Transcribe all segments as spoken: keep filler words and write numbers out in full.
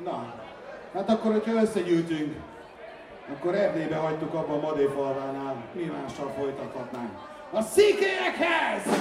Na, hát akkor, hogyha összegyűjtünk, akkor Erdélybe hagytuk abba a Madéfalvánál, mi mással folytathatnánk. A székelyekhez!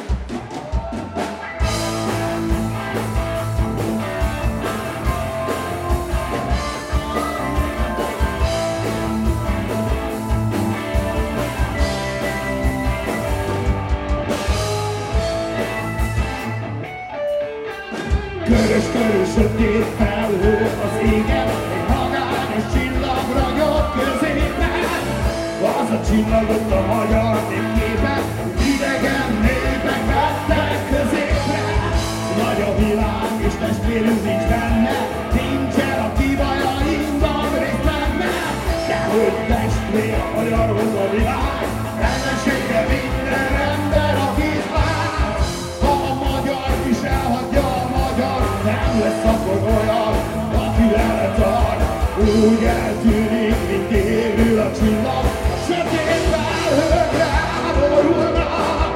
Körös, körös, sötét felhő az égen, egy magányos csillag ragyog középen. Az a csillag ott a magyar népképen, idegen népek vettek középre. Nagy a világ és testvérünk nincs benne, nincsen a kivajaimban részt benne. De hogy testvér a magyarhoz a világ, ellensége minden ember, akit vár. Ha a magyar is elhagyja a magyar, nem lesz akkor olyan, aki vele tart. Úgy eltűnik, mint évül a csillag, a sötét felhőkre borulnak.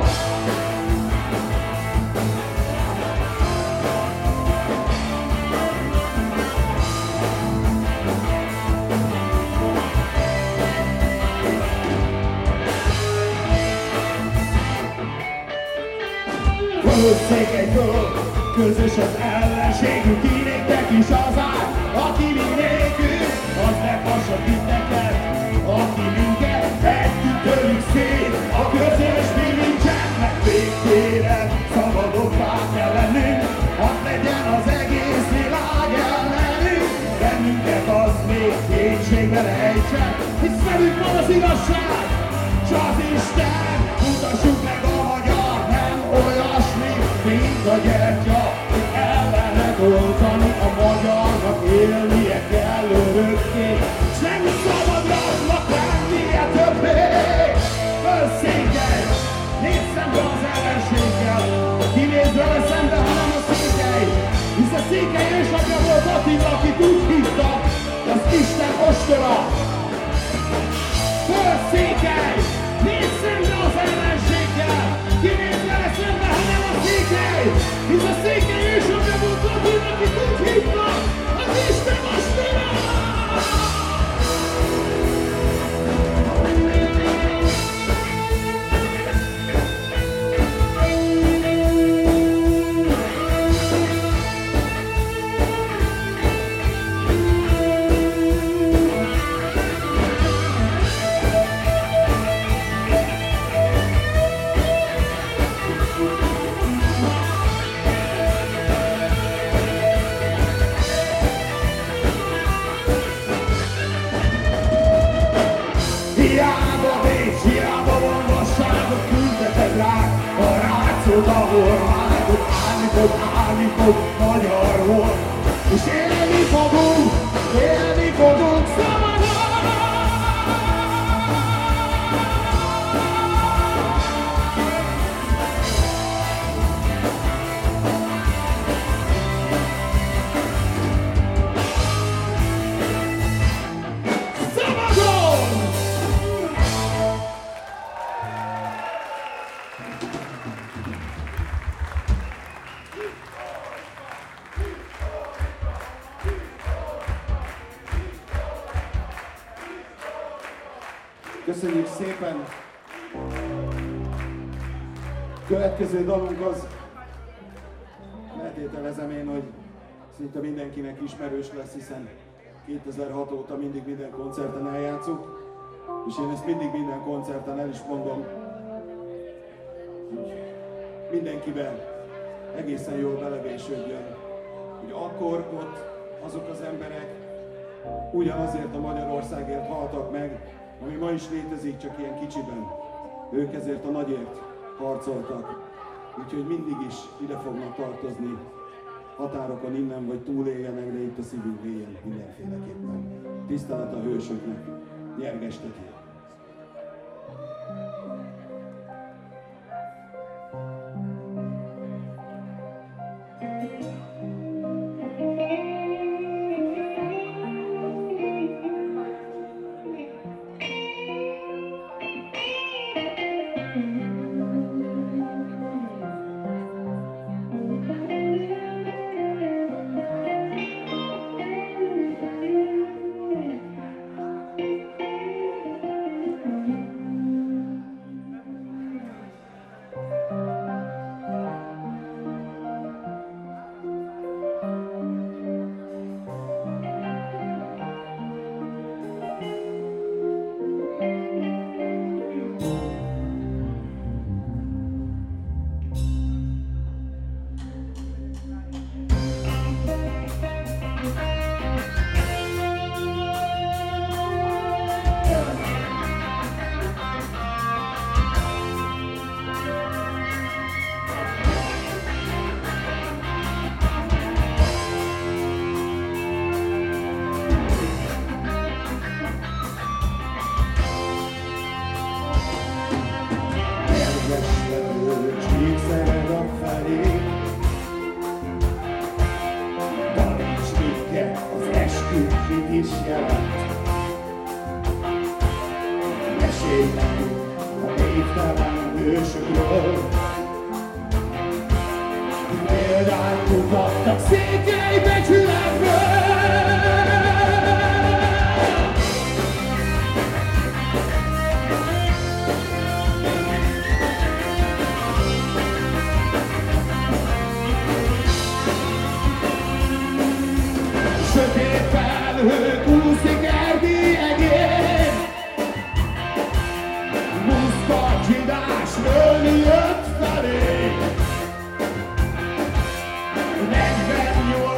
Földszékelyföld, közös az ellenségünk, kinéktek is az ár, aki mi nélkül, az meghassa titeket, aki minket együtt törjük szét, a közös mi nincsen, meg végtére szabadobbá kell lennünk, hadd legyen az egész világ ellenünk, bennünket az még kétségbe rejtsen, hisz velünk van az igazság, s az Isten, mutassuk meg a magyar, nem olyasmi, mint a gyertya, hogy el lehet oltani, a magyarnak élnie kell örökké, s nem szabadnak lennie többé. Fölszékely, nézz szembe az ellenséggel, kinézz vele szembe, hanem a székely, hisz a székely ősapja volt Attila, akit úgy hívtak, az Isten ostora. Fölszékely, nézz szembe az ellenséggel, kinézz vele szembe, hanem a székely, hisz a székely ősapja volt Attila, akit úgy hívtak, az Isten ostora. Ahol állítok, állítok, állítok, magyar volt, és élni fogunk, élni fogunk szabadon! Köszönjük szépen! Következő dalunk az, feltételezem én, hogy szinte mindenkinek ismerős lesz, hiszen kétezer-hat óta mindig minden koncerten eljátszuk, és én ezt mindig minden koncerten el is mondom, hogy mindenkiben egészen jól belevésődjön, hogy akkor ott azok az emberek ugyanazért a Magyarországért haltak meg, ami ma is létezik, csak ilyen kicsiben. Ők ezért a nagyért harcoltak. Úgyhogy mindig is ide fognak tartozni. Határokon innen vagy túléljenek, de itt a szívünk éljen mindenféleképpen. Tisztelet a hősöknek. Nyergestetjél! ősökről. Példát mutattak székely becsületről. Sötét felhők úszik Erdély egén, muszka csidás lőni jött felé. negyvennyolc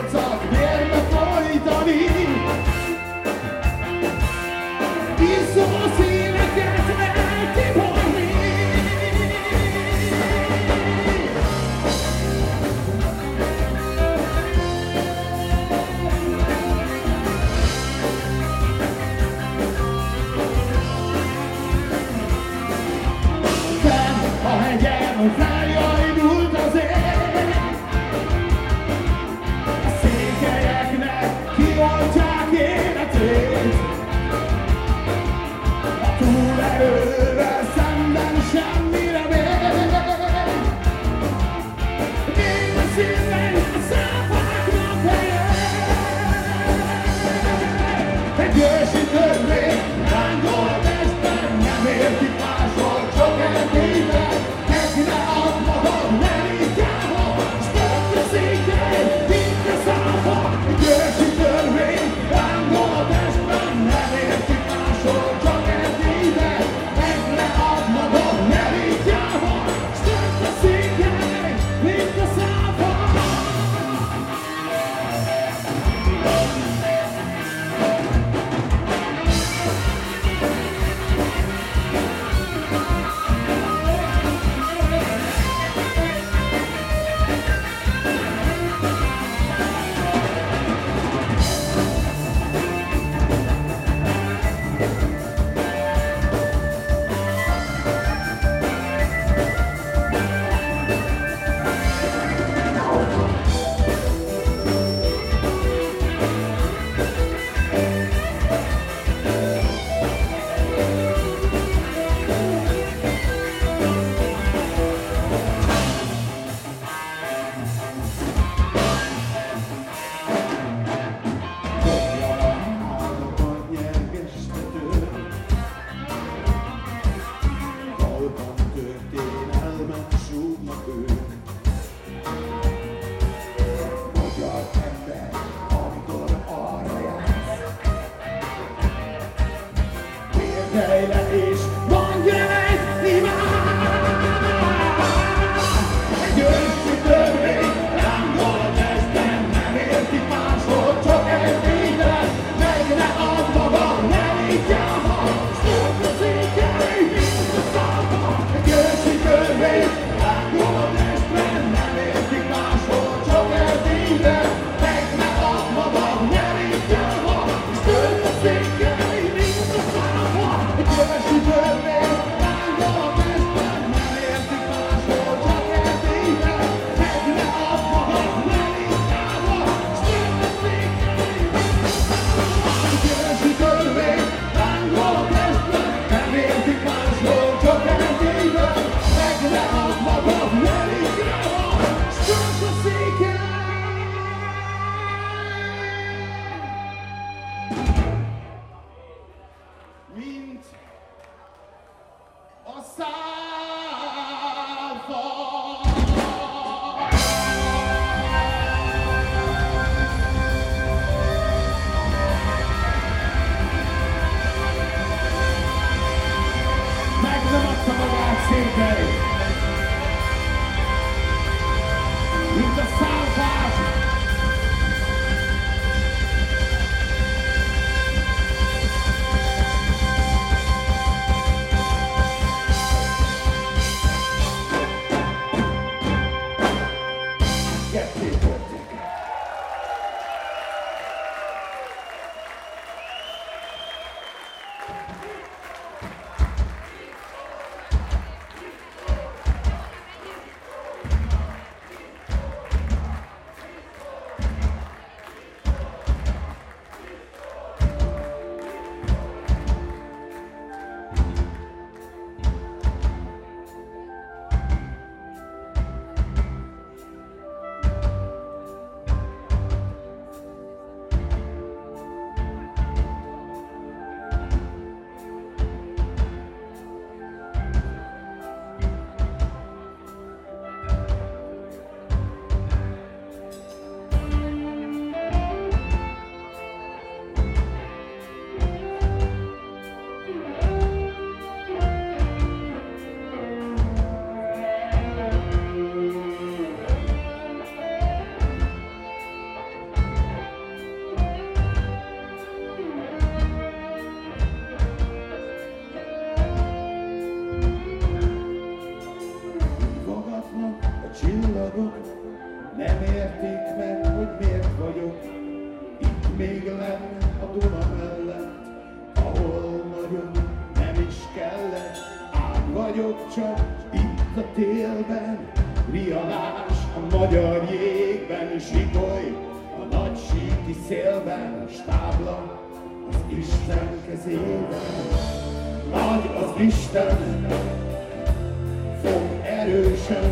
boldogok, nem értik meg, hogy miért vagyok itt még lenne a Duna mellett, ahol nagyon nem is kellett. Át vagyok csak itt a télben, riadás a magyar jégben, zsikoly a nagy síki szélben, stábla az Isten kezében. Nagy az Isten, fog erősen,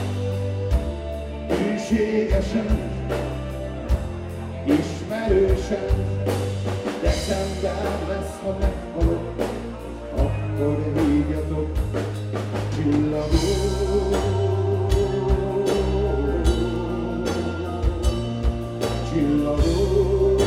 hűségesen, ismerősen. December lesz, ha meghalok, akkor hívjatok csillagó. Csillagó.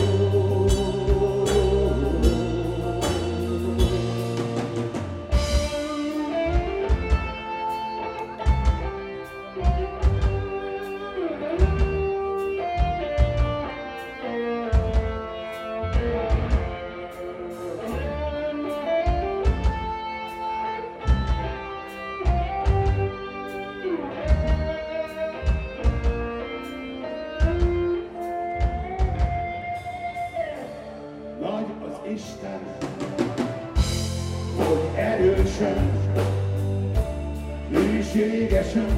Isten, hogy erősen, hűségesen,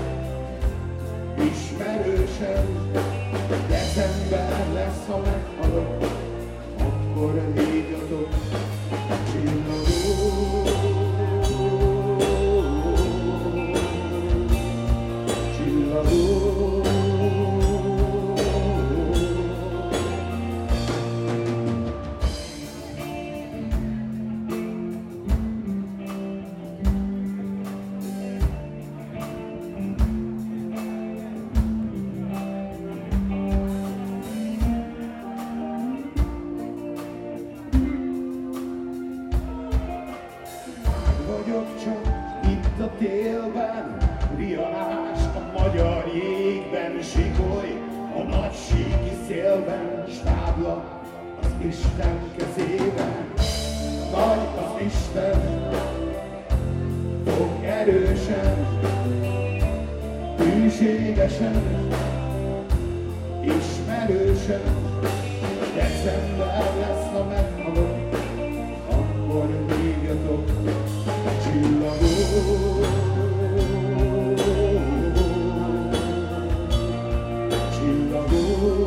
ismerősen. December lesz, ha meghalok, akkor hívjatok csillagó. Csillagó. Vagyok csak itt a télben, riadás a magyar jégben, zsikoly a nagy síki szélben, stábla az Isten kezében. Nagy az Isten, fog erősen, hűségesen, ismerősen. December lesz, ha meghalok, akkor hívjatok csillagó. Csillagó.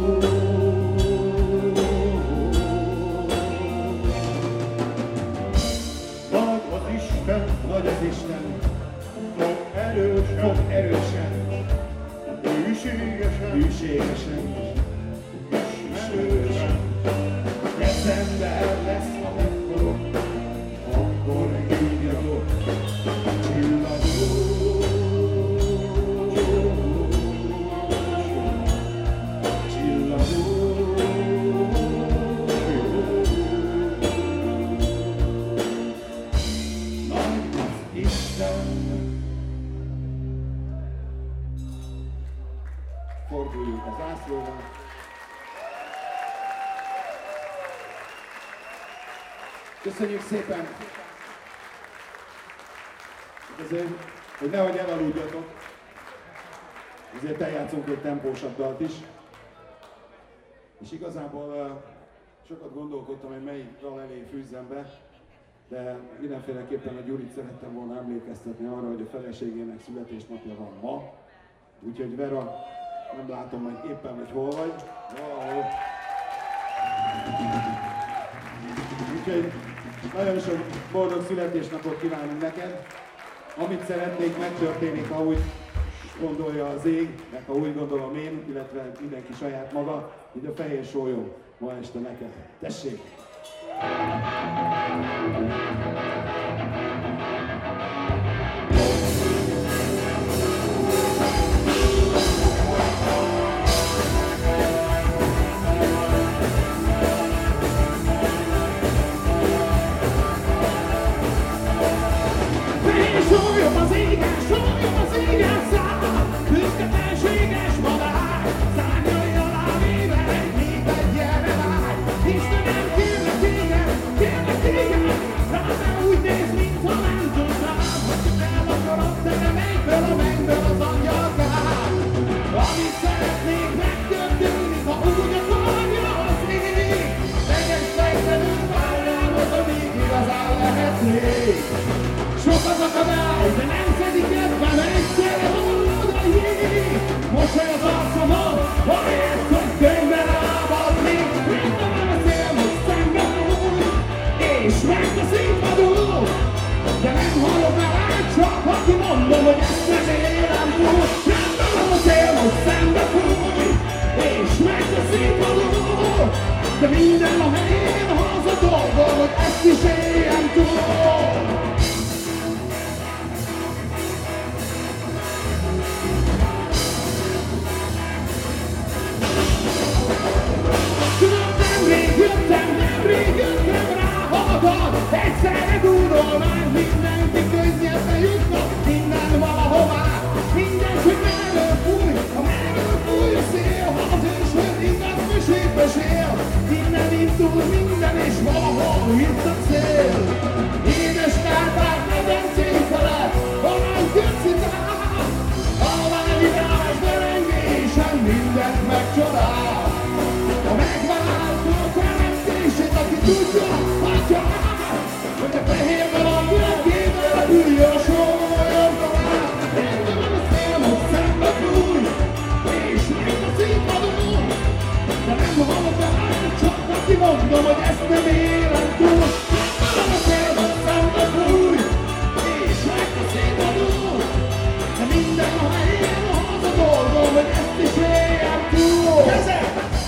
Nagy az Isten, nagy az Isten, fog erősen, fog erősen, hűségesen, hűségesen, ismerősen. December lesz, ha meghalok, akkor hívjatok csillagó. Csillagó. Nagy az Isten. Forduljunk az zászlóra. Köszönjük szépen! Ezért, hogy nehogy elaludjatok, ezért eljátszunk egy tempósabb dalt is. És igazából uh, sokat gondolkodtam, hogy melyik dal elé fűzzem be, de mindenféleképpen a Gyurit szerettem volna emlékeztetni arra, hogy a feleségének születésnapja van ma. Úgyhogy Vera, nem látom majd éppen, hogy hol vagy. Valahol. Úgyhogy nagyon sok boldog születésnapot kívánunk neked. Amit szeretnék, megtörténik, ha úgy gondolja az ég, meg ha úgy gondolom én, illetve mindenki saját maga, így a fehér sólyom ma este neked. Tessék! Sólyom az égen, sólyom az égen száll, büszke felséges madár, szárnyai alá véve, néped gyere várj. Istenem, kérlek téged, kérlek téged, mosoly az arcomon, ahelyett, hogy könyvben lábadni. Minden van a cél, hogy szembe fúj, és megtaszítva de nem hallok el, csak aki mondom, hogy ezt nem élem túl. Rendben van a cél, hogy szembe fúj, és megtaszítva de minden a helyén, ha az a dolgom, hogy ezt is éljem túl. Tudom, nemrég jöttem, nemrég jöttem rá hallgat, egyszerre dúrol már mindenki könnyebben jutna, minden valahová, minden csak merről fúj, a merről fúj a szél, ha az ősöd ingat mesét mesél, minden indul minden és valahol itt a cél. Édes Kárpát medencén felett, valami köcitál, halványidás berengésen mindent megcsodál. A megváltók teremtését, aki tudja, adja át, hogy a fehér valaminek képzel ülj a soroljon tovább. Rendben van a szél, hogy szembe fúj, és megtaszítva dúl, de nem hallok el, csak aki mondom, hogy ezt nem élem túl. Rendben van a szél, hogy szembe fúj, és megtaszítva dúl, de minden a helyén, az a dolgom, hogy ezt is éljem túl. Kezek!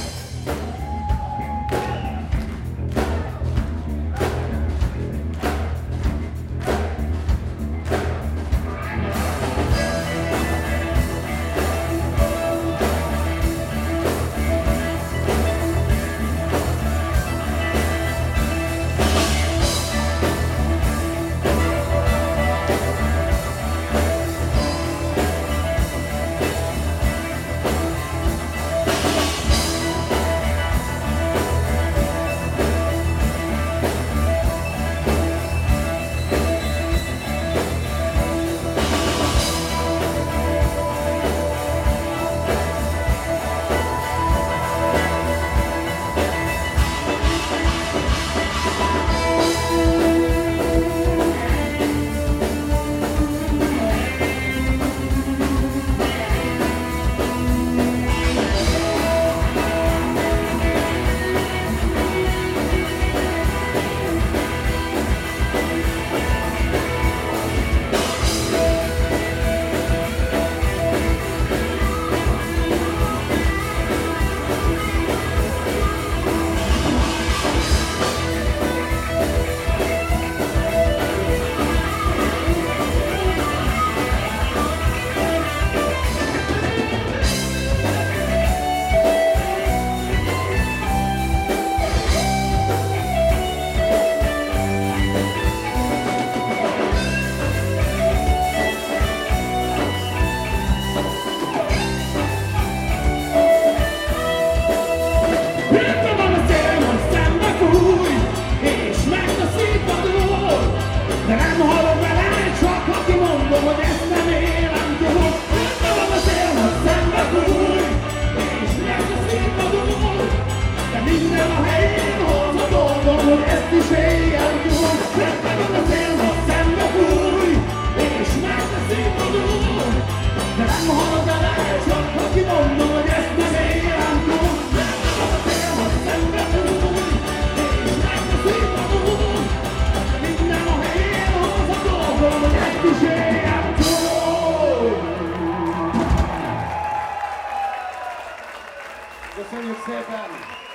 Köszönjük szépen!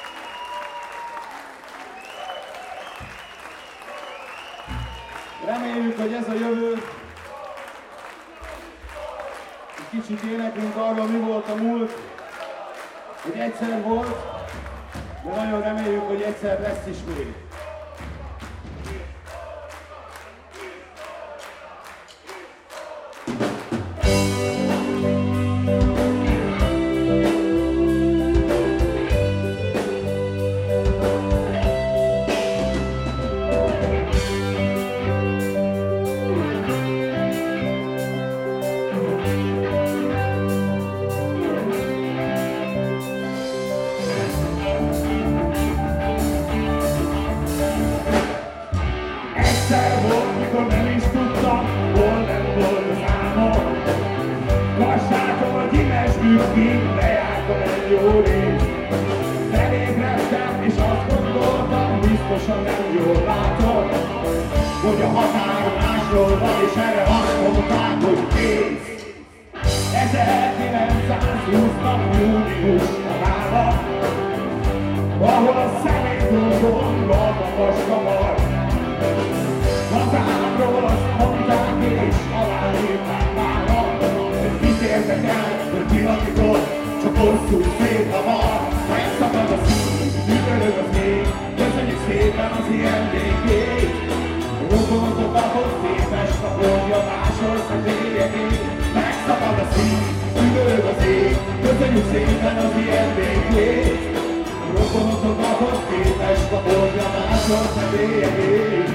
Reméljük, hogy ez a jövő. Egy kicsit éneklünk arról, mi volt a múlt, hogy egyszer volt, de nagyon reméljük, hogy egyszer lesz is még. tükig, lejártam egy jó rész. Felébredtem és azt gondoltam, biztosan nem jól látom, hogy a határ másról van, és erre azt mondták, hogy kész. ezerkilencszázhúsznak június havában, ahol a személyzókon van a vaskavar. Hazámról azt mondták és aláírták mára, hogy mit értek el, hogy pillanatról csak hosszú szép hamar. Megszakad a szív, üvölög az ég, köszönjük szépen az ilyen végét. Rokonokhoz képest a boltja másolsz bélyegét. Megszakad a szív, üvölög az ég, köszönjük szépen az ilyen végét. Rokonokhoz képest a boltja másolsz bélyegét.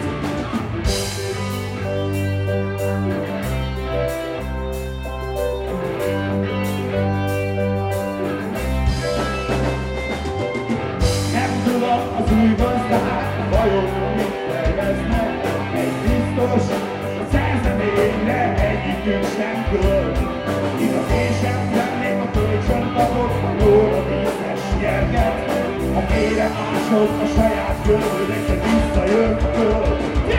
Az új gazdák, vajon mit terveznek? Egy biztos, a szerzeményre egyikünk sem költ. Igaz, én sem tennék a kölcsöntakot, a jóra vízes nyerget. Ha kére máshoz a saját földökre visszajön föl.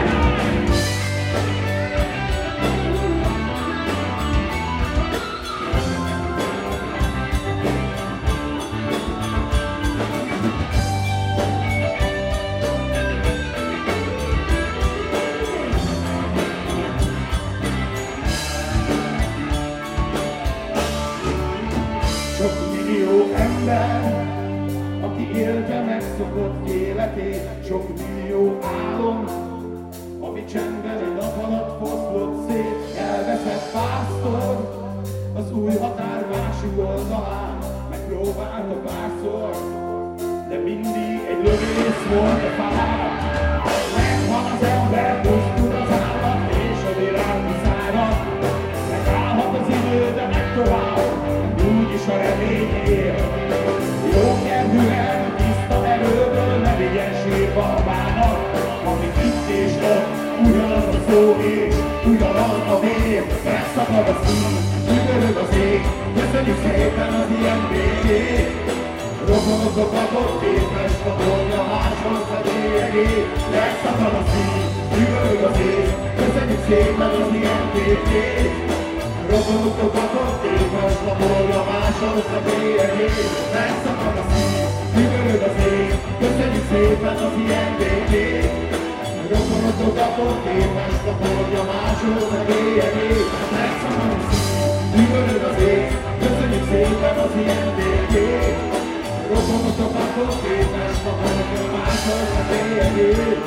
Sok millió ember, aki élte megszokott életét, sok millió álom, ami csendben egy nap alatt foszlott szét, elveszett pásztor, az új határ másik oldalán, megpróbálta párszor, de mindig egy lövész volt a fár. Megvan az ember, pusztul az állat, és a világ kiszárad, megállhat az idő, de meg tovább, úgyis a remény él. Jó nyelvűen, tiszta erőből, ne vigyen sírva a bánat, amit itt és ott, ugyanaz a szó és ugyanaz a vér. Megszakad a szív, üvölög az ég, köszönjük szépen az ilyen végét. Rokonokat ott képes, a boltja máshoz a bélyegét. Megszakad a szív, üvölög az ég, köszönjük szépen az ilyen végét. Rokonokat ott képes, a boltja máshoz a bélyegét. Megszakad a szív, üvölög az ég, köszönjük szépen az ilyen végét. Rokonokat ott képes, a boltja máshoz a bélyegét. Megszakad a szív, üvölög az ég, köszönjük szépen az ilyen végét. Rokonokat ott képes, a boltja máshoz a bélyegét.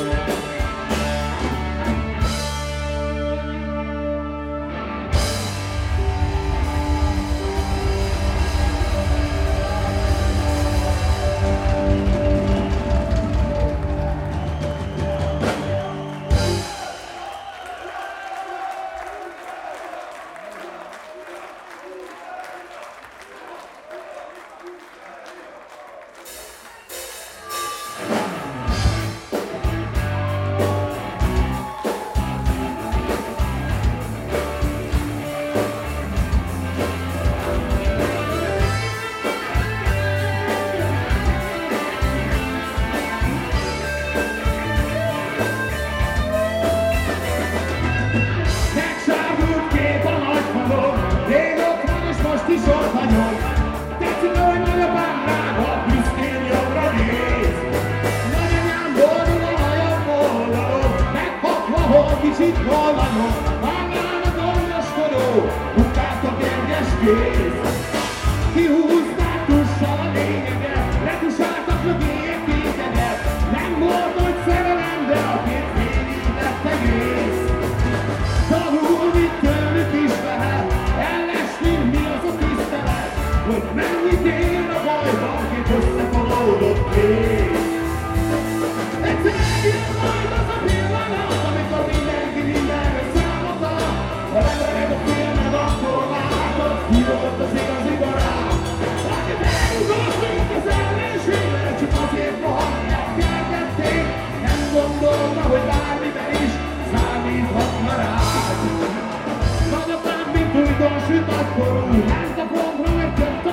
Kicsit hallanom, vágnának gondoskodó, utált a kérges kéz. Kihúzták tussal a lényeget, letusáltak lövélyek kéteget. Nem volt nagy szerelem, de a két félig lett egész. Tanul, mit tőlük is lehet, ellesni mi az a tisztelet, hogy mennyit ér a bajban, két összefonódott kéz. Egyszer eljön majd az a pillanat, amikor mindenki mindenre számot ad. Ha legalább a filmed, akkor látod, ki volt az igazi barát. Akit elugott, mint az ellenségre, csak azért rohadt megkeltették. Nem gondolta, hogy bármiben is számíthatna rád. Nagyapám, mint újdon süt, akkor úgy ment a pontra, megtört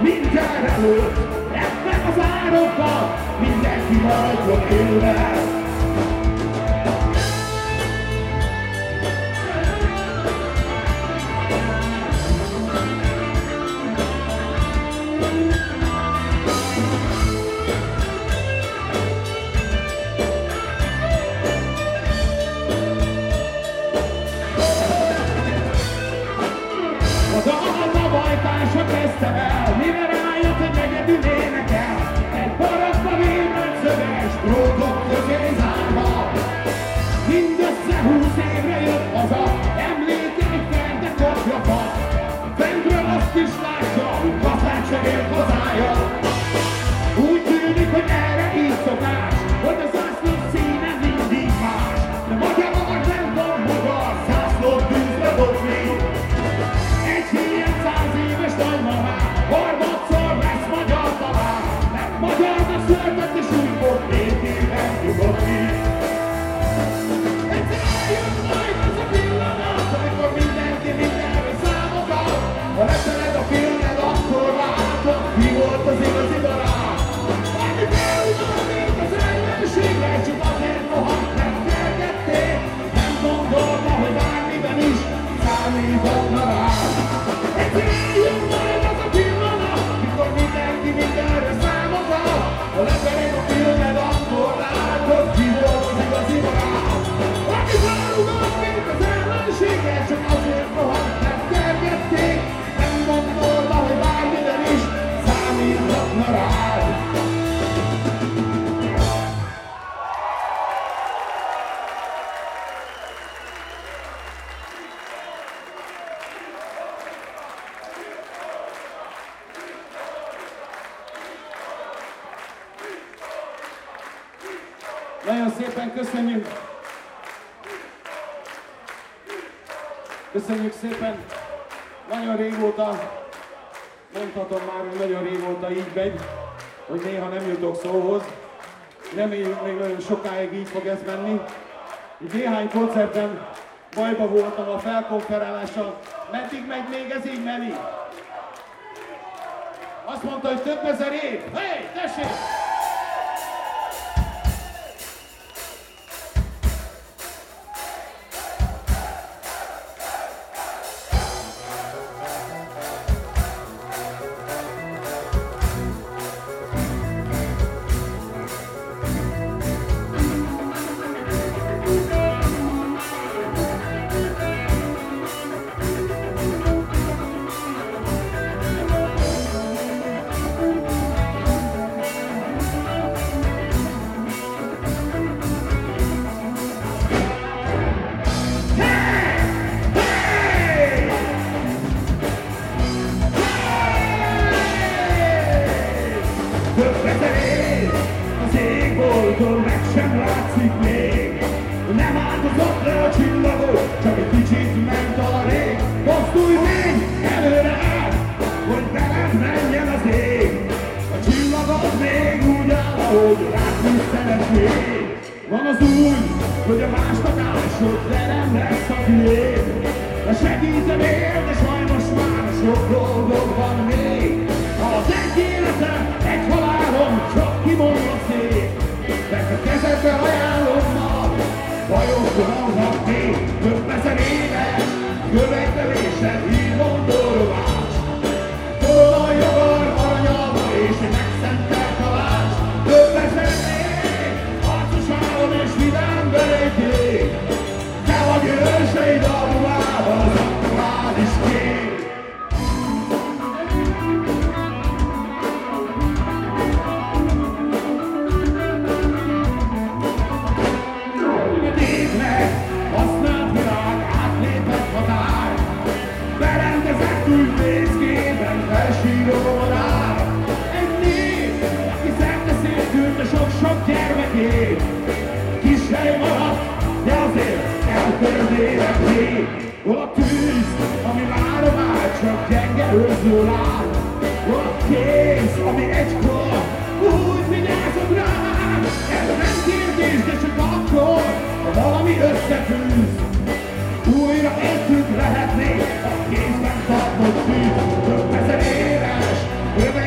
minden előtt, ebben az árokban mindenki maradjon élve. Bajtársa kezdte el, mire rájött, hogy egyedül énekel. Egy barakba védett szöges drótok közé zárva. Mindössze húsz évre jött haza, emlékeik fente kopja fa. Fentről azt is látja, hogy kaszát cserélt hazája. Úgy tűnik, hogy erre így szokás, hogy a zászló színe mindig más. De magyar magas nem tud magyar zászlót tűzre dobni. Egy híján száz éves nagymamán, harmadszor lesz magyar talán, mert magyarnak született és úgy fog békében nyugodni. Egyszer eljön majd az a pillanat, amikor mindenki mindenre számot ad. Ha lefeled a filmed, akkor látod, ki volt az igazi barát. Annyi felújtott, mint az ellenségre, csak azért rohadt nem kergették. Nem gondolta, hogy bármiben is számíthatna rá. Eljön majd az a pillanat, mikor mindenki mindenre számot ad. Ha lefeled a filmed, akkor látod, ki volt az igazi barát. Aki felújtott, mint az ellenségre, csak azért rohadt nem kergették. Nem gondolta, hogy bármiben is számíthatna rád. Nagyon szépen köszönjük! Köszönjük szépen! Nagyon régóta, mondhatom már, hogy nagyon régóta így megy, hogy néha nem jutok szóhoz. Reméljük, még nagyon sokáig így fog ez menni. Így néhány koncerten bajba voltam a felkonferálással. Meddig megy még ez így, Meli? Azt mondta, hogy több ezer év. Hey, tessék! Van az úgy, hogy a másnak ásod, de nem lesz a tiéd. A segítem él, de sajnos már sok dolgok van még. Az egy életem, egy halálom, csak kimondva szép. Mert a kezedbe ajánlom ma, bajokban hatni. Több ezer éves, követelésed, hívom dolgozás. Tolvaj jogar, aranyalma és egy megszentelt talács. Több ezer év, harcos álom és vidám belépjék. Te vagy őseid a ruhában, az aktuális kép. Nézd meg, használt világ, átlépett határ. Berendezett új fészkében, felsírom a rár. Egy név, aki szerte szétküldte sok-sok gyermekét. Kis hely maradt, de azért eltörnének még. Hol a tűz, ami mára már csak gyenge őrző lát. Hol a kéz, ami egykor úgy vigyázott rám. Ez nem kérdés, de csak akkor, ha valami összefűz. Újra együtt lehetnék a kézben tartott tűz. Több ezer éves,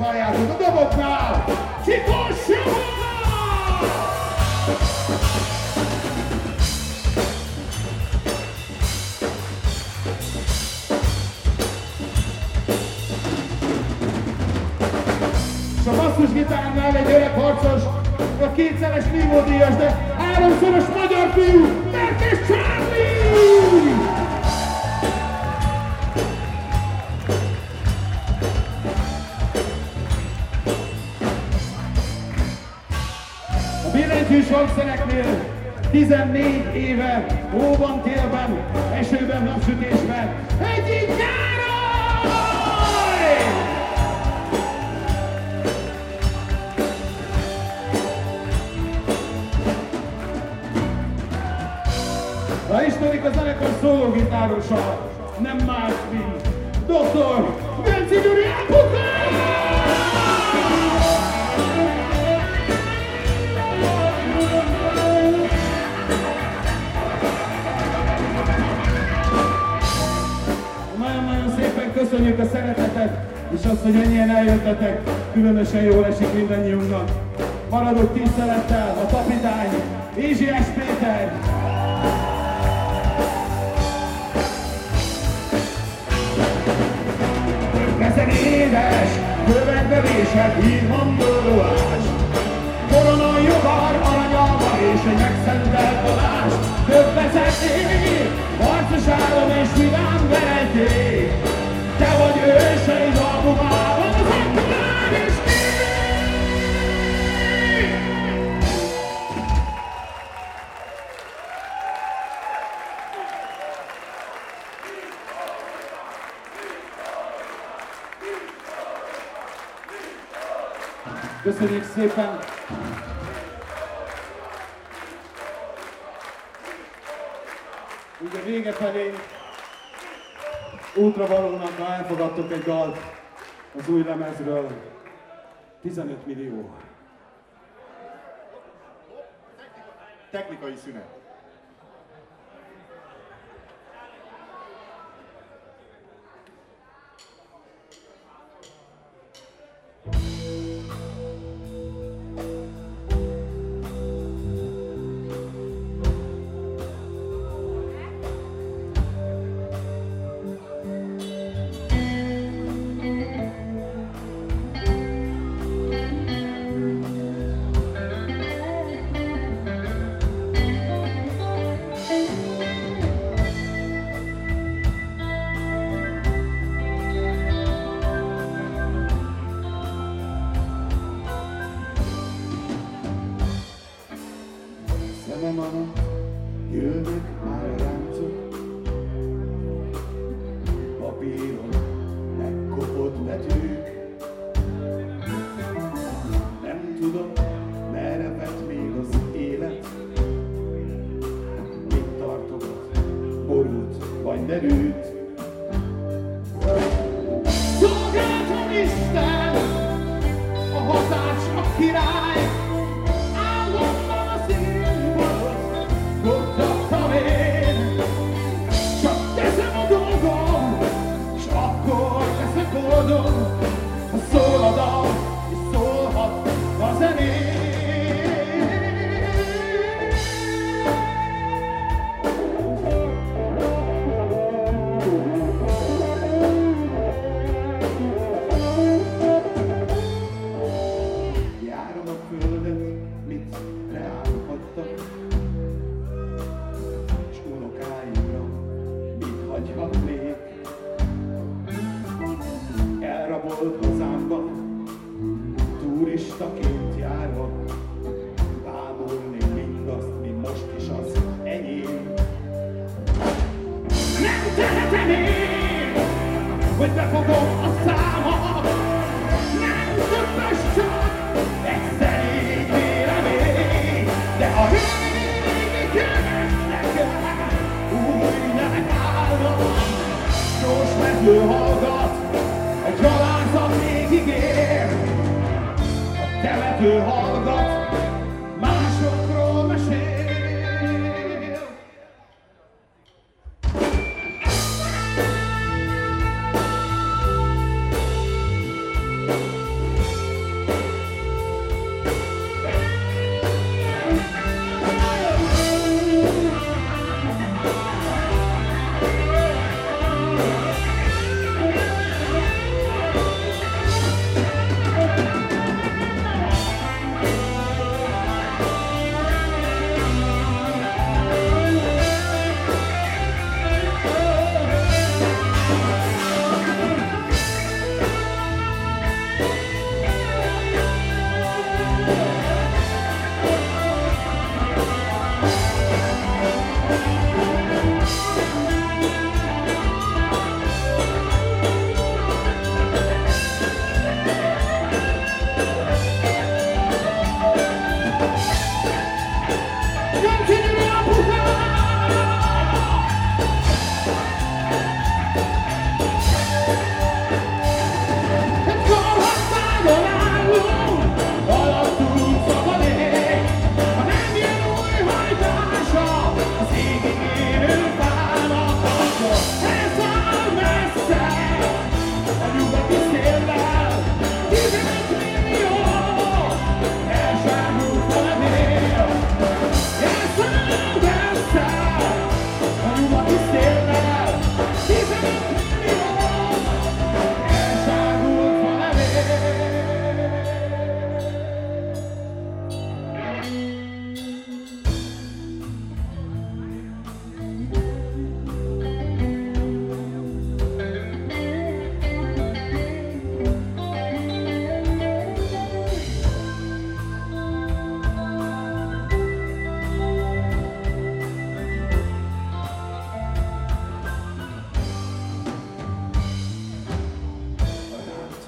halljátok a doboknál! Csikos Java! És a basszusgitárnál egy öreg harcos, a kétszeres nívódíjas, de háromszoros magyar fiú, Merkés Charlie! A billentyűs hangszereknél tizennégy éve, hóban, télben, esőben, napsütésben, Hegyi Károly! Ha ismerik a zenekar szólógitárosa, nem más, mint doktor Benci Gyuri apuka! Nagyon-nagyon szépen köszönjük a szeretetet, és azt, hogy ennyien eljöttetek, különösen jól esik mindannyiunknak. Maradok tisztelettel a kapitány, Ézsiás Péter! Ezen édes, követelésed, hírmondolás. Korona, jogar, aranyalma és egy megszentelt dalás. Több vezeték, harcos álom és vidám vereték. Te vagy őseid albumában, az akkorán és kék. Köszönjük szépen! Ugye vége felé útravalónak, ha elfogadtok egy dalt az új lemezről, tizenöt millió. Technikai szünet. Szemem alatt jönnek már a ráncok, papíron megkopott betűk. Nem tudom, merre vett még az élet, mit tartogat, borult vagy derült. Szolgáltom Isten, a hazács, a király, álmomban a színvonalat fogtattam én. Csak teszem a dolgom, s akkor leszek boldog, ha szól a dal, és szólhat a zenén. Járom a földet, mit reám hagytak, s unokáimra mit hagyhatnék. Elrabolt hazámba, turistaként járva, bámulnék mindazt, mi most is az enyém. Nem tehetem én, hogy befogom a számat, nem többes csak egyszer így vélemény, de a régi kövesnek új nemek állnak. Sós mező hallgat, a gyalázat még ígér, a temető hallgat, másokról mesél.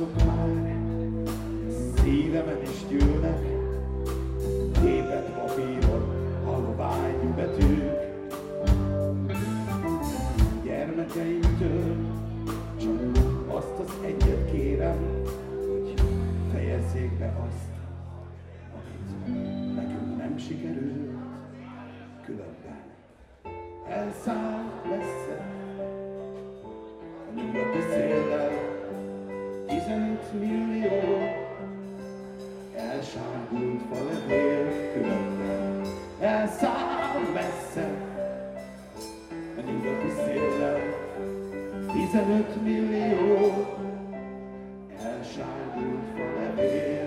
szobák, szívemen is gyűlnek, tépett papíron halvány betűk. Gyermekeimtől csak azt az egyet kérem, hogy fejezzék be azt, amit nekünk nem sikerült, különben elszáll messze a nyugati széllel tizenöt millió elsárgult falevél, különben elszáll messze a nyugati széllel tizenöt millió elsárgult falevél.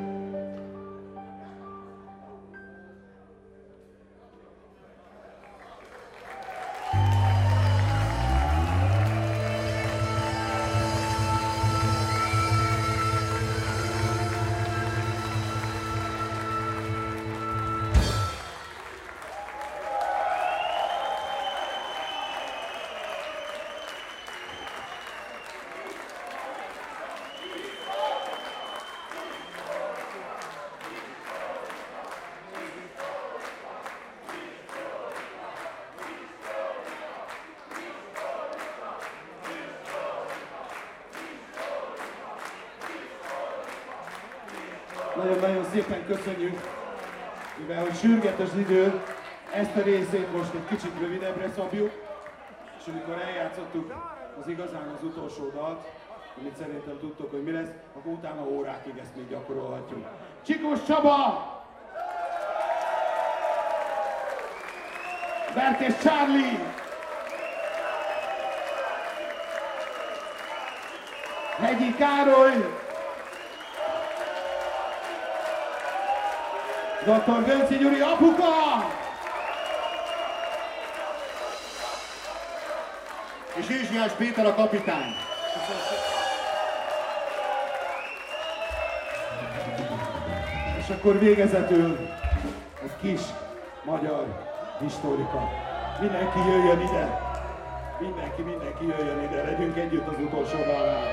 Nagyon-nagyon szépen köszönjük, mivel hogy sürget az idő, ezt a részét most egy kicsit rövidebbre szabjuk, és amikor eljátszottuk az igazán az utolsó dalt, amit szerintem tudtok, hogy mi lesz, akkor utána órákig ezt még gyakorolhatjuk. Csikós Csaba! Bertés Charlie! Hegyi Károly! doktor Gönci Gyuri apuka! És Őzsiás Péter a kapitány. És akkor végezetül egy kis magyar historika. Mindenki jöjjön ide! Mindenki, mindenki jöjjön ide! Legyünk együtt az utolsó dalnál.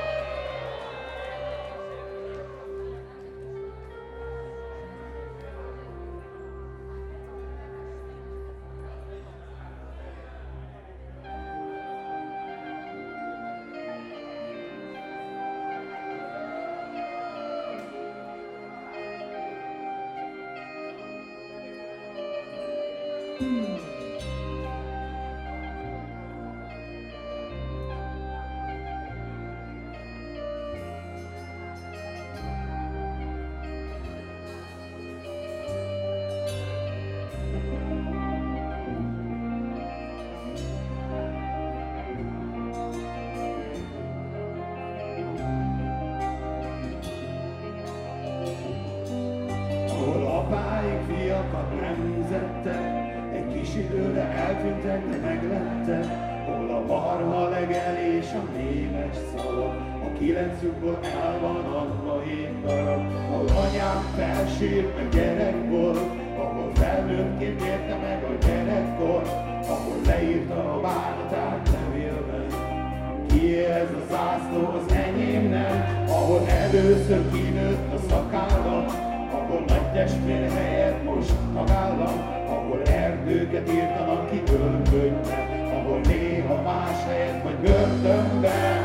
Fiakat nemzettek, egy kis időre eltűntek, de meglettek, hol a marha legel és a némes szalag, a kilencükből el van adva hét darab, ahol anyám felsírt meg gyerek volt, ahol felnőttként érte meg a gyerekkor, ahol leírta a bánatát levélben. Kié ez a zászló, az enyém nem, ahol először kinőtt a szakállam, ahol nagy testvér helyett most tagállam, ahol erdőket írtanak ki ölkönyvbe, ahol néha más helyett vagy börtönbe,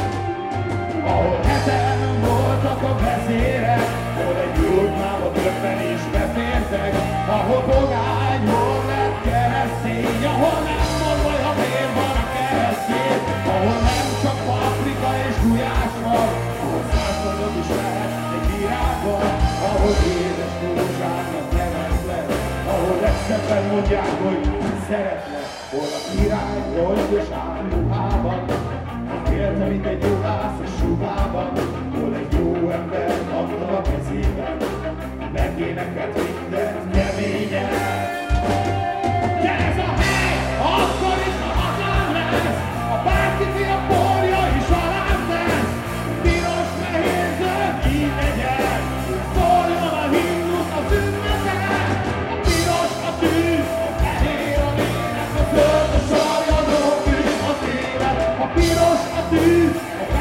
ahol heten voltak a vezérek, hol egy gyurmába többen is befértek, ahol pogány, hol lett keresztény, ahol nem mond baj, ha miért van a keresztény, ahol nem csak paprika és gulyás van, ahol százszorot is lehet egy virágban, ahol édes rózsáknak nevezlek, ahol legszebben mondják, hogy szeretlek, hol a király rongyos álruhában, élte, mint egy jogász a suvában, hol egy jó ember adta a kezében, megénekelt mindent keményen. De ez a hely akkor is a hazám lesz, a bárki fia porja is alám lesz, piros, nehéz, zöld, így legyen, szóljon a himnusz az ünnepel, a piros a tűz, a fehér a lélek, a zöld a sarjadó tűz az élet, a piros a tűz, a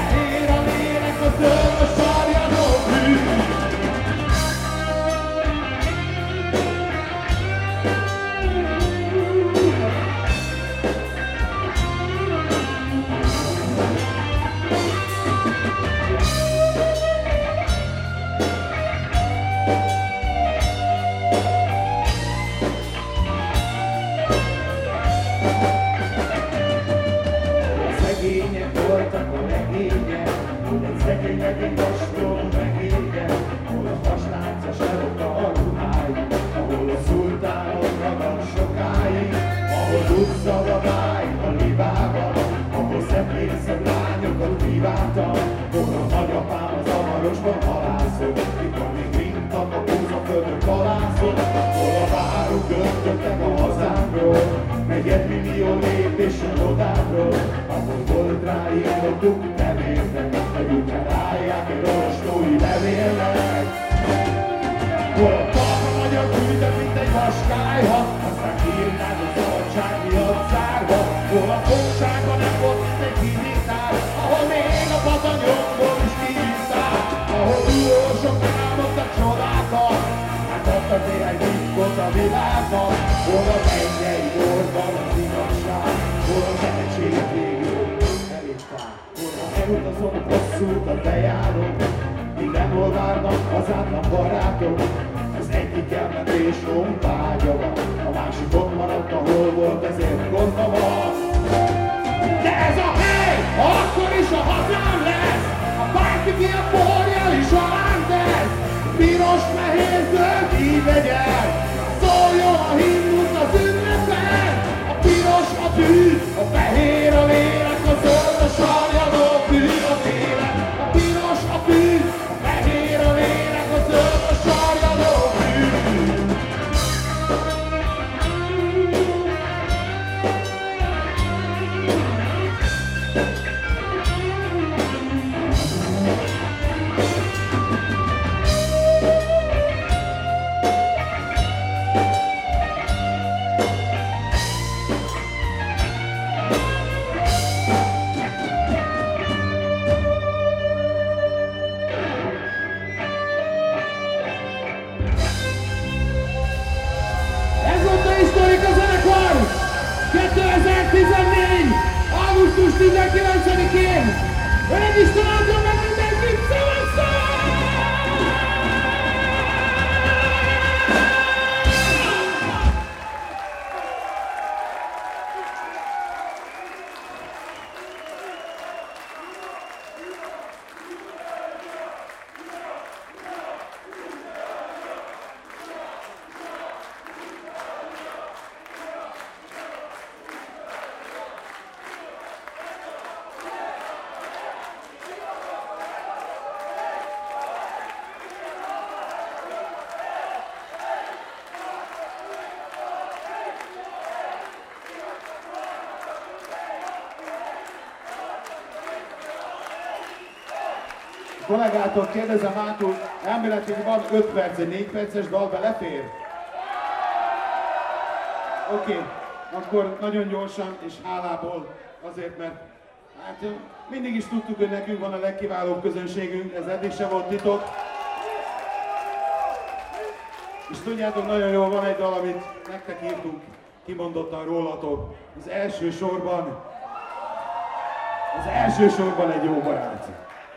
fények egy vasról megéget, hol a vaslánca se lopta a ruháig, ahol a szultánok ragad sokáig, ahol duzzad a máj a libában, ahol szeplészebb lányokat kívántam, hol a nagyapám az amarosban halászol, mikor még rintak a búzaföldön kalászol, hol a várok döntöttek a hazánkról, meg egy millió lépésen odábról, ahol volt ráírottuk nevérnek, meg úgy rállják egy olvastói levélnek. Hol a talpa magyar küldött, mint egy vaskályha, aztán írnád a szabadság miatt zárva, hol a fogságban nem volt, mint egy kinyitár, ahol még a patanyomból is kinyitár, ahol tudósok megálmodtak csodákat, hát adtak néhány titkot a világnak, hol a mennyei borban az igazság, hol a tehetséget végül elitták, hol a elutazom hosszút a bejárok, mindenhol várnak hazátlan barátok, az egyik elmentés honvágya van, a másik ott maradt, ahol volt, ezért gondba van. De ez a hely, akkor is a hazám lesz, a bárki ki a porjál is alán tesz, piros, fehér, zöld, így legyen, szóljon a himnusz az ünnepen, a piros a tűz, a fehér a lélek, a zöld a sarjadó bűn az élet, a piros a tűz, a fehér a lélek, a zöld a sarjadó bűn. kétezer-tizennégy. augusztus tizenkilencedikén regisztráljon meg mindenkit, szevasztok! Kollégától kérdezem átul, elméletileg van öt perc, egy négy perces dal belefér? Oké, okay. Akkor nagyon gyorsan és hálából azért, mert hát mindig is tudtuk, hogy nekünk van a legkiválóbb közönségünk, ez eddig se volt titok. És tudjátok, nagyon jól van egy dal, amit nektek írtunk, kimondottan rólatok. Az első sorban, az első sorban egy jó barát.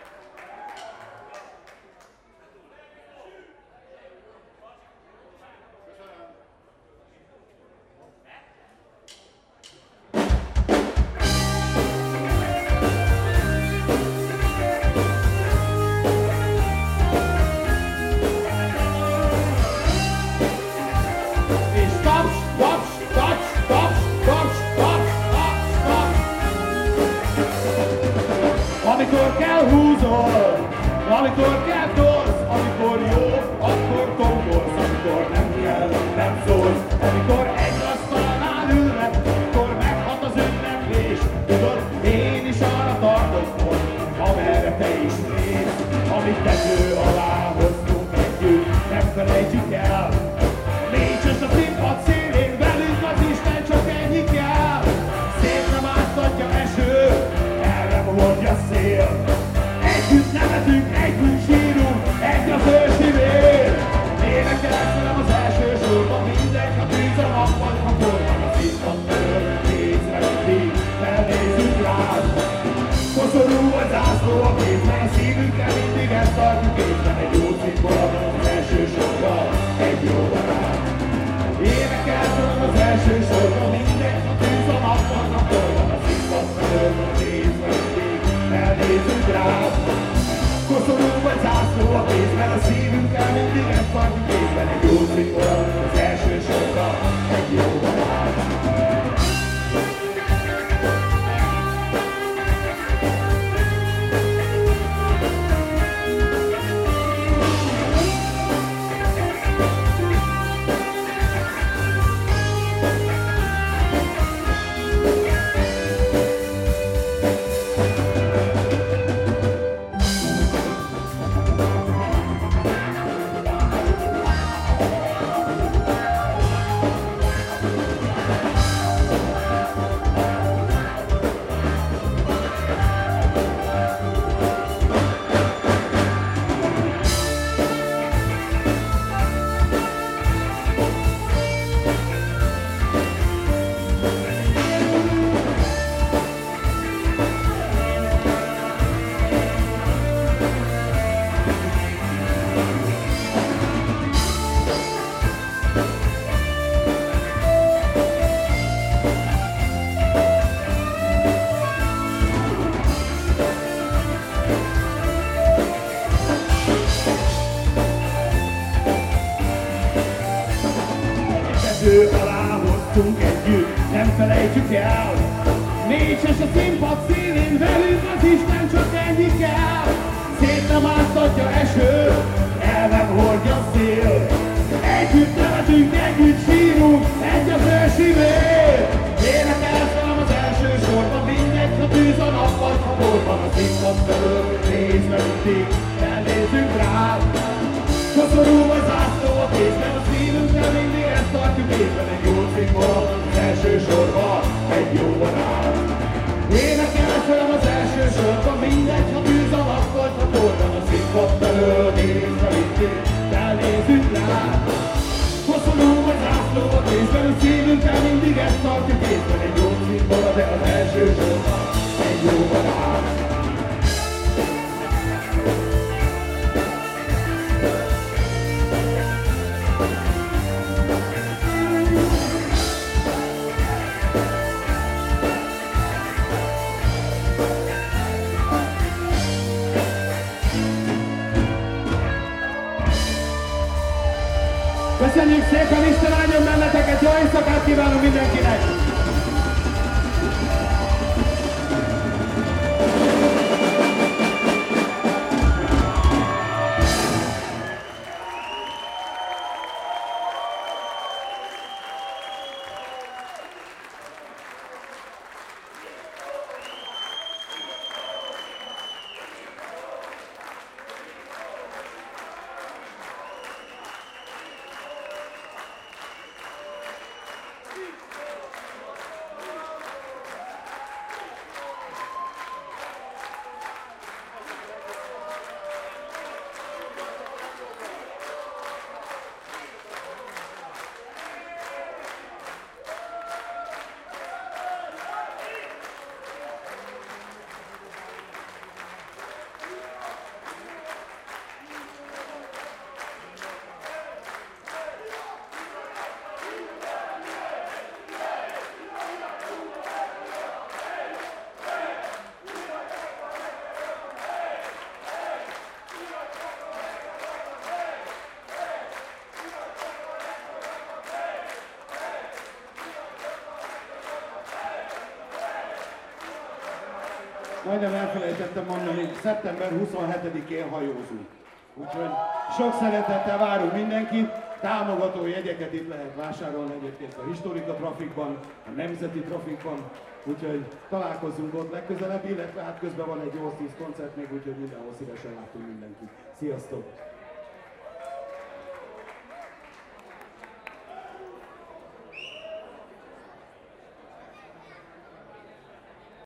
Amikor kell húzol, amikor kell tolsz, amikor jó, akkor tombolsz, amikor nem kell, nem szólsz, amikor egy asztalnál ülnek, akkor meghat az ünneplés. Tudod, én is arra tartok, hogy amerre te is mész, amit tető alá hoztunk együtt, nem felejtjük el. Légy csak a színpad szélén, velünk az Isten, csak ennyi kell. Szép nem átadja eső, erre mondja szél. Együtt nevetünk, együtt sírunk, egy az ősi vér. Énekelsz velem az első sorban, mindenki a tűz a napban, akkor van a színpad föl, nézve mindig, felnézünk rád. Koszorú a zászló a kézben, a szívünkkel mindig ezt tartjuk észben. Egy jó cimbora az első sorban, egy jó barát. Énekelsz velem az első sorban, mindenki a tűz a napban, akkor van a színpad föl, nézve mindig, felnézünk rád. tető alá hoztunk együtt, nem felejtjük el. Négyses a színpad szélén, velünk az Isten, csak ennyi kell. Szét nem áztatja eső, el nem hordja szél. Együtt nevetünk, együtt sírunk, egy az ősivér. Énekelsz velem az első sorban, mindegy, ha tűz a nap vagy ha borban. A színpad felől nézve mindig, elnézünk rád. Koszorú vagy zászló a kézben, a szívünkkel mindig ezt tartjuk észben. Egy jó cimborat az első sorban, egy jó barát. Énekelsz velem az első sorban, mindegy, ha tűz a nap vagy ha borban. A színpad felől nézve mindig, elnézünk rád. Koszorú vagy zászló a kézben, a szívünkkel mindig ezt tartjuk észben. Egy jó cimborat, de az első sorban, egy jó barát. Köszönjük szépen, Isten áldjon benneteket, jó éjszakát kívánunk mindenkinek! Majdnem elfelejtettem mondani, szeptember huszonhetedikén hajózunk. Úgyhogy sok szeretettel várunk mindenkit, támogató jegyeket itt lehet vásárolni egyébként a Historika Trafikban, a Nemzeti Trafikban, úgyhogy találkozzunk ott legközelebb, illetve hát közben van egy nyolc-tíz koncert még, úgyhogy mindenhol szívesen látunk mindenkit. Sziasztok!